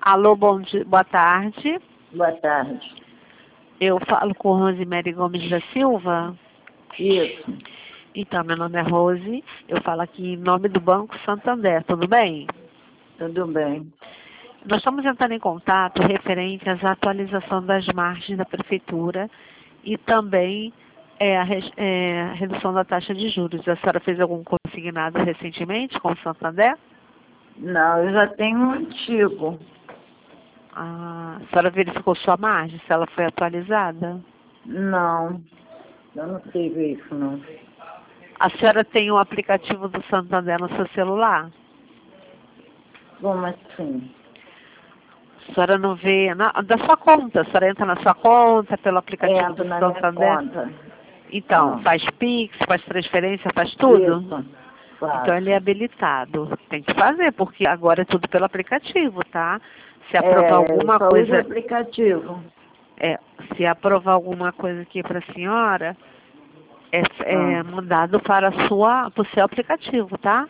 Alô, bom dia, boa tarde. Boa tarde. Eu falo com Rosemary Gomes da Silva. Isso. Então, meu nome é Rose. Eu falo aqui em nome do Banco Santander, tudo bem? Tudo bem. Nós estamos entrando em contato referente às atualizações das margens da Prefeitura e também a redução da taxa de juros. A senhora fez algum consignado recentemente com o Santander? Não, eu já tenho um antigo. A senhora verificou sua margem, se ela foi atualizada? Não, eu não sei ver isso, não. A senhora tem o aplicativo do Santander no seu celular? Como assim? A senhora não vê da sua conta, a senhora entra na sua conta pelo aplicativo Entro do na minha Santander? conta. Então, Ah. faz Pix, faz transferência, faz tudo? Isso. Então ele é habilitado. Tem que fazer, porque agora é tudo pelo aplicativo, tá? Se aprovar alguma só uso o coisa, aplicativo. se aprovar alguma coisa aqui para a senhora, é mandado para o seu aplicativo, tá?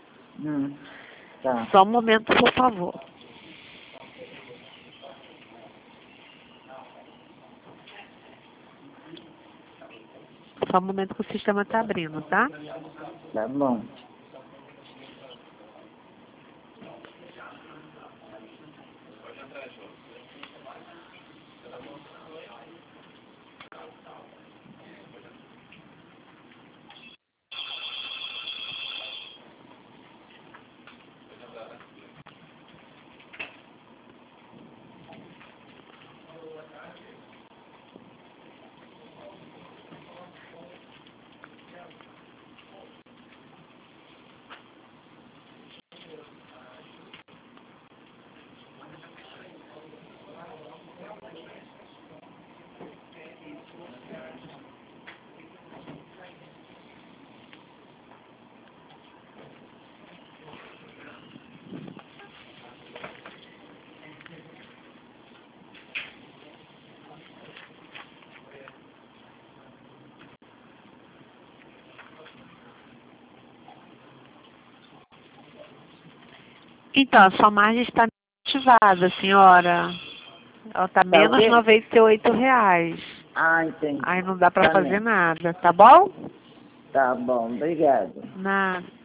Tá. Só um momento, por favor. Só um momento que o sistema está abrindo, tá? Tá bom. Então, a sua margem está ativada, senhora. Ela está Tá menos ok? R$ 98. Entendi. Aí não dá para Tá fazer mesmo. nada, tá bom? Tá bom, obrigada. Nada.